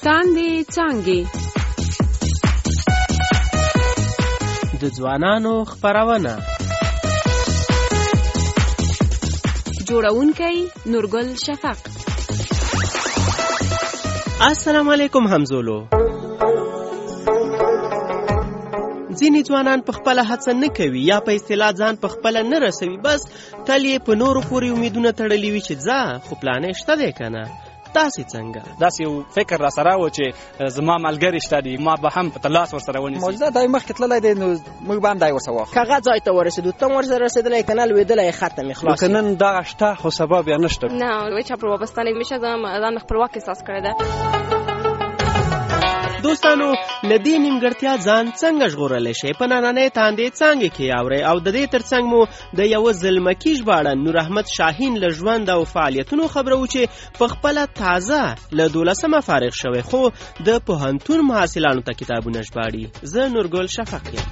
څانګې څانګې د ځوانانو خپرونه جوړونکی نورګل شفق. السلام علیکم همزولو. ځینې ځوانان په خپله هڅه نه کوي یا په اصطلاح ځان په خپله نه رسوي، بس تل یې په نورو پورې امیدونه تړلي وي چې ځه خو پلانې شته دی که نه. تاسې څنګه؟ داسې یو فکر را سره و چې زما ملګري شته دي، ما به هم په تلاس ورسره ونیسي. موجوده دی مخکې تللی دی، نو موږ به هم دی ورسره واخلو. که هغه ځای ته ورسېدو ته هم ورسره رسېدلی که نه لوېدلی ختم یې خلاص. که نن دغه شته خو سبا بیا نشته. نه چا پر وابستنی میشه ځان خپلواک احساس کړی ده. دوستانو له دې نیمګړتیا ځان څنګه ژغورلی شئ په نننۍ تاندې څانګې کې اورئ، او د دې ترڅنګ مو د یوه زلمکي ژباړن نور احمد شاهین له ژوند او فعالیتونو خبرو چې په خپله تازه له 12مه فارغ شوی خو د پوهنتون محصلانو ته کتابونه ژباړي. زه نورګل شفق یم.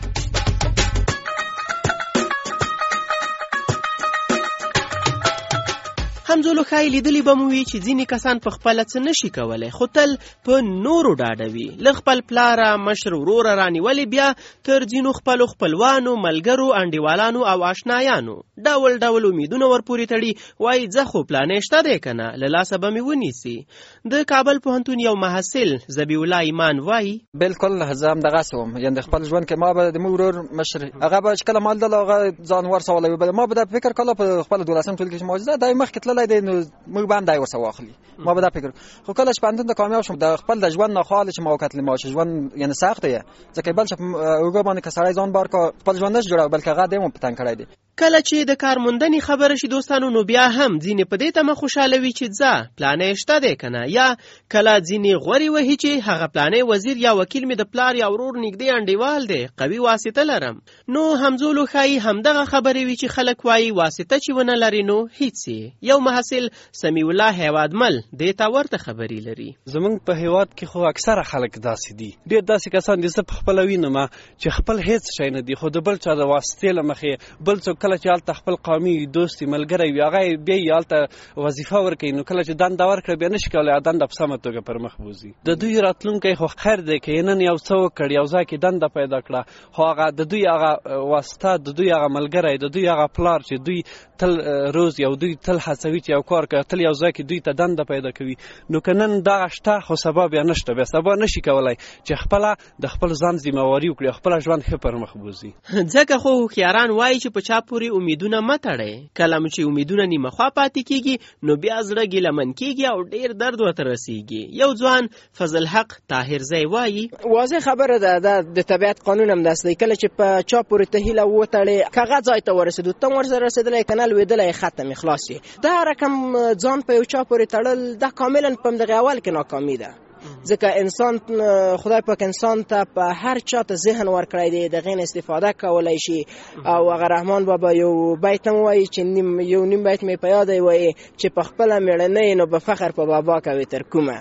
همزولو ښایي لیدلی به مو وي چې ځینې کسان په خپله څه نشي کولی، خو تل په نورو ډاډوي. له خپل پلاره مشر وروره رانیولې بیا تر ځینو خپلو خپلوانو ملګرو انډیوالانو او آشنایانو ډول ډول امیدونه ورپورې تړي، وایي ځه خو پلانې شته دی که نه له لاسه به مې ونیسي. د کابل پوهنتون یو محصل ذبیح الله ایمان وایي بالکل زه هم دغسې وم، یعنې د خپل ژوند کې ما به د مو ورور مشر هغه به چې کله مال دل هغه ځان ورسولی وي، ما به دا فکر کله په خپله 12م ټولګي کې چې موجوده دی مخکې تللی دی، نو موږ به هم دی ورسره واخلي. ما به دا فکر خو کله چې پوهنتون ته کامیاب شوم د خپل د ژوند نه خواله چې ما وکتلې ما چې ژوند یعنې سخت دی، ځکه بل چې په اوږه باندې که سړی ځان بار کړه خپل ژوند نشي جوړولی، بلکې هغه دی مو په تنګ کړی دی. کله چې د کارموندنې خبره شي دوستانو نو بیا هم ځینې په دې تمه خوشحاله وي چې ځه پلانې شته دی که نه، یا کله ځینې غورې وهي چې هغه پلانې وزیر یا وکیل مې د پلار یا ورور نږدې انډیوال دی، قوي واسطه لرم. نو همزولو ښایي همدغه خبرې وي چې خلک وایي واسطه چې ونه لري نو هیڅ یې. یو محصل سمیع الله هیوادمل دې ته ورته خبرې لري. زمونږ په هیواد کې خو اکثره خلک داسې دي، ډېر داسې کسان دي زه په خپله وینم چې خپل هیڅ شی نه دي، خو د بل چا د واسطې له مخې بل څوک کله چې هلته خپل قومي دوستي ملګری وي هغه بیا یې هلته وظیفه ورکوي، نو کله چې دنده ورکړه بیا نشي کولی دنده په سمه توګه پر مخ بوځي. د دوی راتلونکی خو خیر دی که یې نن یو څه وکړ یو ځای کې دنده پیدا کړه، خو هغه د دوی هغه واسطه د دوی هغه ملګری د دوی هغه پلار چې دوی تل روز یو دوی تل هڅوي چې یو کار کوي تل یو ځای کې دوی ته دنده پیدا کوي، نو که نن دغه شته خو سبا بیا نشته، بیا سبا نشي کولی چې خپله د خپل ځان ذمهواري وکړي، خپله ژوند ښه پر مخ بوځي. ځکه خو هوښیاران وایي چې په چا پورې امیدونه مه تړئ، کله چې امیدونه نیمه خوا پاتې کېږي نو بیا زړه ګیلمن کېږي او ډېر درد ورته رسېږي. یو ځوان فضل حق طاهرزی وایي واضح خبره ده د طبیعت قانون هم داسې دی، کله چې په چا پورې ته هیله وتړې که هغه ځای ته ورسېدو ته هم ورسره رسېدلی که نه لوېدلی ختم یې خلاص یې. دا رقم ځان په یو چا پورې تړل دا کاملا په همدغې اول کې ناکامي ده، ځکه انسان خدای پاک انسان ته په هر چا ته ذهن ورکړی دی، د هغې نه استفاده کولی شي. او هغه رحمان بابا یو بیت هم وایي چې یو نیم بیت مې په یاد دی، وایي چې په خپله مېړنۍ نو به فخر په بابا کوي تر کومه.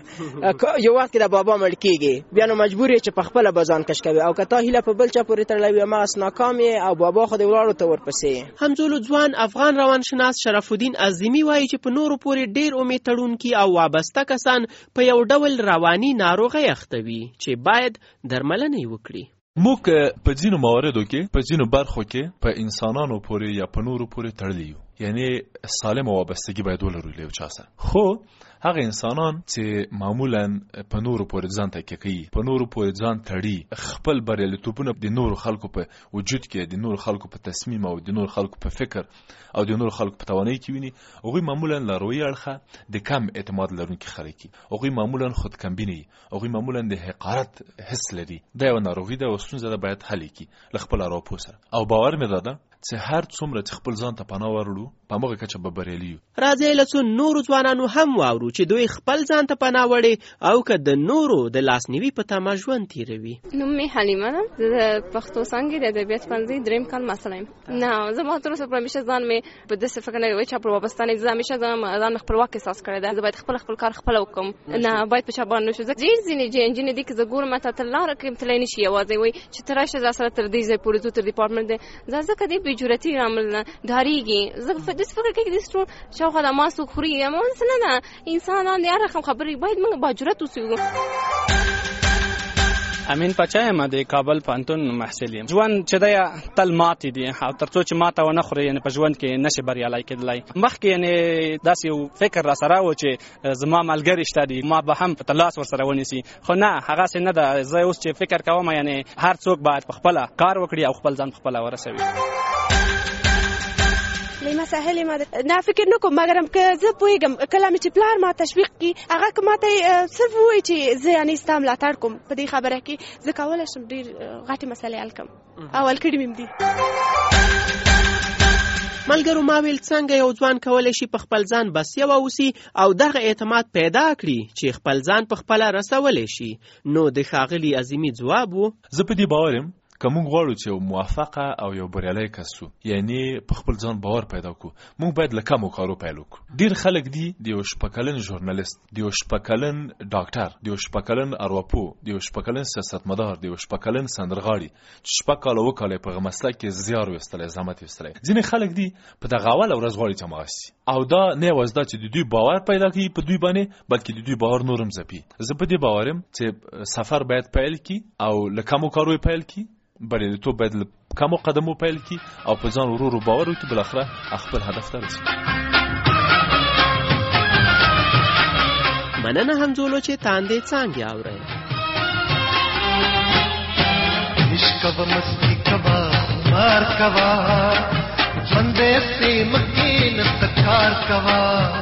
یو وخت کې د بابا مړ کېږي بیا نو مجبور یې چې په خپله به ځان کش کوي، او که تا هیله په بل چا پورې تړلی وي هماغسې ناکام یې او بابا خو دې ولاړو ته ورپسې. همزولو ځوان افغان روانشناس شرف الدین عظیمي وایي چې په نورو پورې ډېر امید تړونکي او وابسته کسان په یو ډول رواني ناروغۍ اخته وي چې باید درملنه یې وکړي. موږ په ځینو مواردو کې په ځینو برخو کې په انسانانو پورې یا په نورو پورې تړلي یو، یعنی سالمه وابستګي باید ولرو له یو چا سره. خو هغه انسانان چې معمولا په نورو پورې ځان تکیه کوي، په نورو پورې ځان تړي، خپل بریالیتوبونه د نورو خلکو په وجود کې د نورو خلکو په تصمیم او د نورو خلکو په فکر او د نورو خلکو په توانایي کې ویني، هغوی معمولا له رویې اړخه د کم اعتماد لرونکي خلک دي، هغوی معمولا خودکمبینه، هغوی معمولا د حقارت حس لري. دا یو ناروغي ده او ستونزه ده، باید حل کړي له خپل راپور سره. او باور مې ده چې هر څومره چې خپل ځان ته پناه ورړو په هغه کچه به بریالي یو. راځئ له څو نورو ځوانانو هم واورو چې دوی خپل ځان ته پناه وړي او که د نورو د لاسنیوي په تمه ژوند تیروي. نوم مې حلیمه ده، د پښتو څانګې د ادبیات پوهنځي دریم کال محصله یم. نه زما تر اوسه پورې همیشه ځان مې په داسې فکر نه وي چې پر وابستنې زه همیشه ځان خپلواک احساس کړی ده، زه باید خپل کار خپله وکړم، نه باید په چا باندې نشو. ډېر ځینې نجونې دي که زه ګورم ماته ته لاره کې تللی نشي یوازې وایي چې ته راشه زه سره تر دې ځای پورې ځو تر ډیپارټمنټ دی، ځکه دې بې جرأتي عمل نه ډارېږي. زه داسې فکر کوي چې داسې ټول شاوخوا د ما څوک خوري، ما څه نه ده، انسانان د هر رقم خبرې باید موږ باجرت اوسو. امین پچا یم د کابل پوهنتون محصل یم. ژوند چې دی تل ماتې دي او تر څو چې ماته ونه خوري یعنې په ژوند کې نشي بریالی کېدلی. مخکې یعنې داسې یو فکر را سره و چې زما ملګري شته دي ما به هم په لاس ورسره ونیسي، خو نه هغسې نه ده. زه اوس چې فکر کوم یعنې هر څوک باید په خپله کار وکړي او خپل ځان په خپله ورسوي. لی مسائل ما نه فکر نکوم، مګرم که زه پوهېږم کله مې چې پلار ما تشویق کړي هغه که ماته صرف ووایي چې زه یعنې ستا ملاتړ کوم په دې خبره کې، زه کولی شم ډېر غټې مسلې حل کړم او حل کړي مې دي. ملګرو ما ویل څنګه یو ځوان کولی شي په خپل ځان بسیه واوسي او دغه اعتماد پیدا کړي چې خپل ځان په خپله رسولی شي. نو د ښاغلي عظیمي ځواب و زه په دې باور یم که موږ غواړو چې یو موفقه او یو بریالی کس شو، یعنی په خپل ځان باور پیدا کړو، موږ باید له کمو کارو پیل وکړو. ډېر خلک دي د یو شپږ کلن ژورنالیست، د یو شپږ کلن ډاکټر، د یو شپږ کلن ارواپوه، د یو شپږ کلن سیاستمدار، د یو شپږ کلن سندرغاړي چې شپږ کاله وکاله په هغه مسلک کې زیار ویستلی، زحمت ویستلی. ځینې خلک دي په دغه اوله ورځ غواړي چې هماغه شي، او دا نه یوازې دا چې د دوی باور پیدا کوي په دوی باندې، بلکې د دوی باور نور هم ځپي. زه په دې باور یم چې سفر باید پیل کړي او له کمو کارو پیل کړي، بریالیتوب باید له کمو قدمو پیل کړي او په ځان ورو ورو باور وکړي، بالاخره خپل هدف ته رسېږي. مننه همزولو چې تاندې څانګې اورئ. عشق و مستی کوا مار کوا ژوندې سې مکې نستکار کوا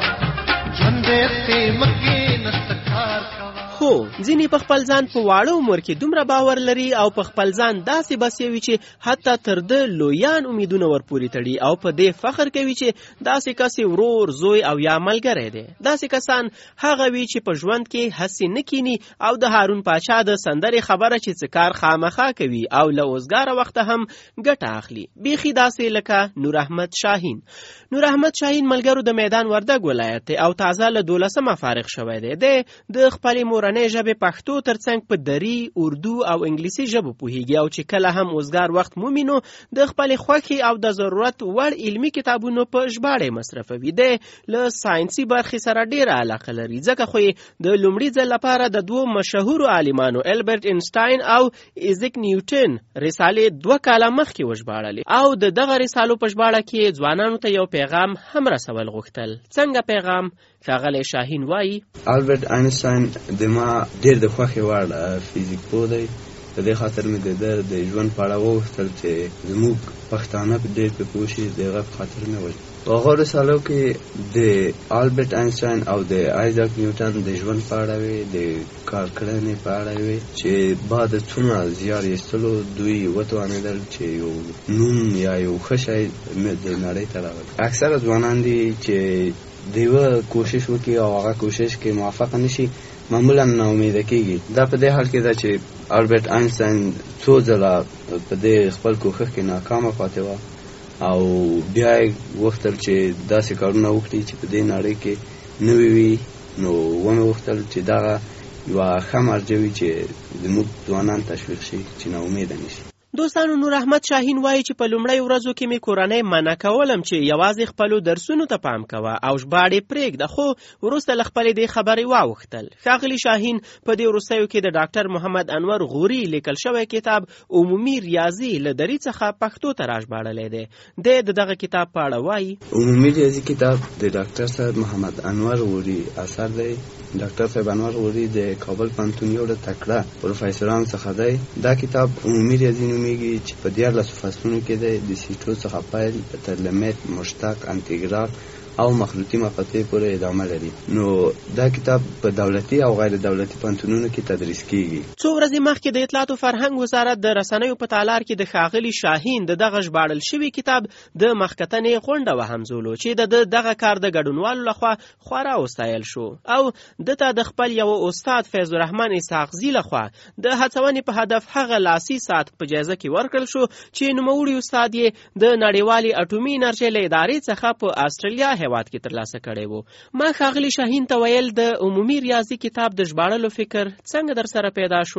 ژوندې سې مکې نستکار کوا. هو ځینې په خپل ځان په واړه عمر کې دومره باور لري او په خپل ځان داسې بسې وي چې حتی تر ده لویان امیدونه ورپورې تړي او په دې فخر کوي چې داسې کس ورور، زوی او یا ملګری دی. داسې کسان هغه وي چې په ژوند کې هسې نه کیني او د هارون پاچا د سندرې خبره چې څه کار خامخا کوي او له اوزګاره وخته هم ګټه اخلي. بیخي داسې لکه نور احمد شاهین. نور احمد شاهین ملګرو د میدان وردګ ولایت دی او تازه له 12مه فارغ شوی دی. د خپلې مورنۍ ژبې پښتو ترڅنګ په دری، اردو او انګلیسي ژبو پوهیږي او چې کله هم اوزګار وخت مومي نو د خپلې خوښې او د ضرورت وړ علمي کتابونو په ژباړې مصرفوي. دی له ساینسي برخې سره ډېره علاقه لري، ځکه خو یې د لومړي ځل لپاره د دوو مشهورو عالمانو البرټ اینشټاین او ایزیک نیوټن رسالې 2 کاله مخکې وژباړلې او د دغه رسالو په ژباړه کې ځوانانو ته یو پیغام هم رسول غوښتل. څنګه پیغام؟ ښاغلی شاهین وایي البرټ اینشټاین د ما ډېر د خوښې وړ فیزیک پوه دی. په دې خاطر مې د ده د ژوند په اړه وغوښتل چې زموږ پښتانه په ډېر پې پوه شي، د هغه په خاطر مې وژل. په هغو رسالو کې د البرټ اینشټاین او د آیزاک نیوټن د ژوند په اړه وې، د کار کړنې په اړه وې چې بعد څومره زیار ایستلو دوی وتوانېدل چې یو نوم یا یو ښه شی د نړۍ ته راوړي. اکثره ځوانان دي چې د یوه کوشش وکړي او هغه کوشش کې موفق نشي معمولا ناامیده کېږي. دا په دې حال کې ده چې البرټ اینشټاین څو ځله په دې خپل کوښښ کې ناکامه پاتې وه او بیا یې غوښتل چې داسې کارونه وکړي چې په دې نړۍ کې نوي وي. نو ومې غوښتل چې دغه یوه ښه مرجع وي چې زموږ ځوانان تشویق شي چې ناامیده نشي. دوستانو نور احمد شاهین وایي چې په لومړی ورځو کې مې کورنۍ منع کولم چې یوازې خپلو درسونو ته پام کوه او ژباړې پرېږده، خو وروسته له خپلې دې خبرې واوښتل. ښاغلي شاهین په دې وروستیو کې د ډاکټر محمد انور غوري لیکل شوی کتاب عمومي ریاضي له دري څخه پښتو ته راژباړلی دی. دی د دغه کتاب په اړه وایي عمومي ریاضي کتاب د ډاکټر صاحب محمد انور غوري اثر دی. ډاکټر صاحب انور غوري د کابل پوهنتون یو ډېر تکړه پروفیسرانو څخه دی. دا کتاب عمومي ریاضي نومیږي چې په 14 فصلونو کې دی، د سیټو څخه پیل تر لیمیت، مشتق، انټیګرال او مخلوطي مقاطع پورې ادامه لري. نو دا کتاب په دولتي او غیر دولتي پوهنتونونو کې تدریس کیږي. څو ورځې مخکې د اطلاعات او فرهنګ وزارت د رسنیو په تالار کې د ښاغلي شاهین د دغه ژباړل شوي کتاب د مخکتنې غونډه وهمزولو چې د دغه کار د ګډونوالو لخوا خورا وستایل شو او دته د خپل یو استاد فیض الرحمن اسحاقزي لخوا د هڅونې په هدف هغه لاسي ساعت په جایزه کې ورکړل شو چې نوموړي استاد یې د نړیوالې اټومي انرژۍ له ادارې څخه په استرالیا هیواد کې ترلاسه کړی وو. ما ښاغلي شاهین ته ویل د عمومي ریاضي کتاب د ژباړلو فکر څنګه در سره پیدا شو؟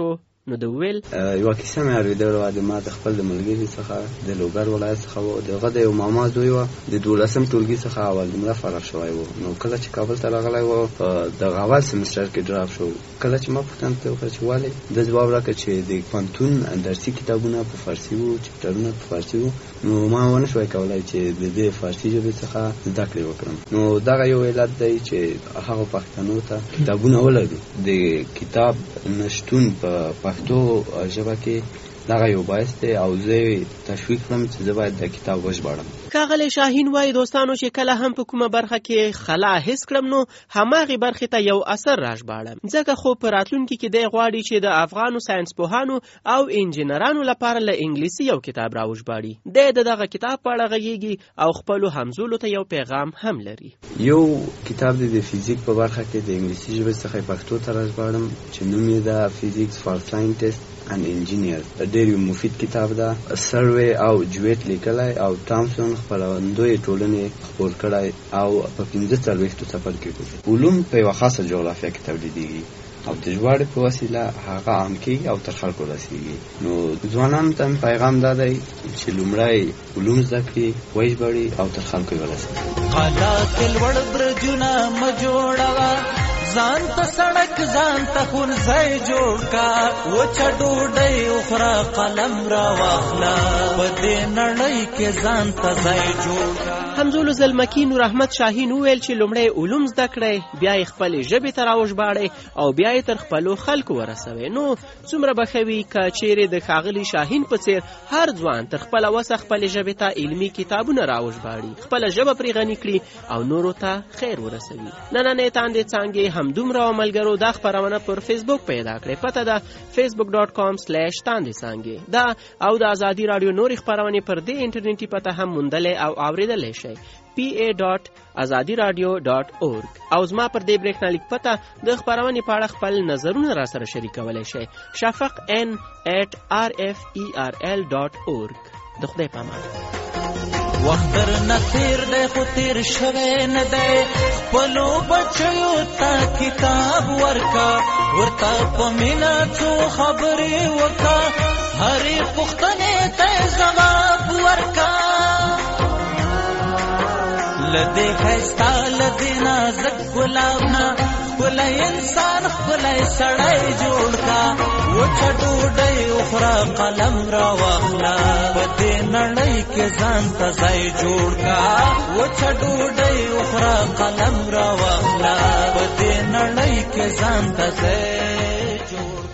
نو د ویل یو کیسه مې اورېدلې وه د ما د خپل د ملګري څخه د لوګر ولایت څخه و. د هغه د یو ماما زوی و د 12 ټولګي څخه اول نمره فارغ شوی و. نو کله چې کابل ته راغلی و په دغه اول سمستر کې ډراپ شو. کله چې ما پوښتنه ترې وکړه چې ولې، د ځواب راکړ چې د پوهنتون درسي کتابونه په فارسي وو، چپټرونه په فارسي وو. نو ما ونه شوی کولی چې د دې فارسي ژبې څخه زده کړې وکړم. نو دغه یو علت دی چې هغه پښتنو ته کتابونه ولرو. د کتاب نشتون په پښتو ژبه کې دغه یو باعث دی او زه تشویق کړم چې زه باید د کتاب وژباړم. ښاغلی شاهین وایي دوستانو چې کله هم په کومه برخه کې خلا حس کړم نو هماغې برخې ته یو اثر راژباړم، ځکه خو په راتلونکي کې دی غواړي چې د افغانو ساینسپوهانو او انجینرانو لپاره له انګلیسي یو کتاب راوژباړي. دی د دغه کتاب په اړه غږیږي او خپلو همزولو ته یو پیغام هم لري. یو کتاب دی د فیزیک په برخه کې د انګلیسي ژبې څخه پښتو ته راژباړم چې نوم یې ده فیزیکس فار ساینټسټ and engineer. ډېر یو مفید کتاب ده. سروې او جویټ لیکلی او تامسون خپرندوی ټولنې خپور کړی او په 45 څپرکي کې علوم په یوه خاصه جغرافیه کې تولیدېږي او د ژباړې په وسیله هغه عام کېږي او تر خلکو رسېږي. نو ځوانانو ته مې پیغام دا دی چې لومړی علوم زده کړي، وژباړي او تر خلکو یې ورسوي. قلات لوړ برجونه مه جوړوه، ځان ته سړک ځان ته ښوونځی جوړ کا، وچه ډوډۍ وخوره قلم راواخله، په دې نړۍ کې ځان ته ځای جوړ کا. همزولو زلمکي نور احمد شاهین وویل چې لومړی علوم زده کړئ، بیا یې خپلې ژبې ته راوژباړئ او بیا یې تر خپلو خلکو ورسوئ. نو څومره به ښه وي که چیرې د ښاغلي شاهین په څېر هر ځوان تر خپله وسه خپلې ژبې ته علمي کتابونه راوژباړي، خپله ژبه پرې غني کړي او نورو ته خیر ورسوي. نننۍ تاندې څانګې همدومره او ملګرو دا خپرونه پر فیسبوک پیدا کړئ. پته ده facebook.com/تاندې څانګې دا او د ازادي راډیو نورې خپرونې پر دې انټرنیټي پته هم موندلی او اورېدلی شئ pa.azadiradio.org. او زما پر دې برېښنالیک پته د خپرونې په اړه خپل نظرونه را سره شریکولی شئ. shafaqn@rferl.org. د خدای په امان. وخت درنه تیر دی خو تیر شوی نه دی، خپلو بچیو ته کتاب ورکا، ورته په مینه څو خبرې وکا، هرې پوښتنې ته ځواب ورکا. له دې ښایسته له دې نازک ګلاب نه ښکلی انسان ښکلی سړی جوړ کا، وچه ډوډۍ وخوره قلم راواخله، په دې نړۍ کې ځان ته ځای جوړ کا، وچه ډوډۍ وخوره قلم راواخله، په دې نړۍ کې ځان ته ځای جوړ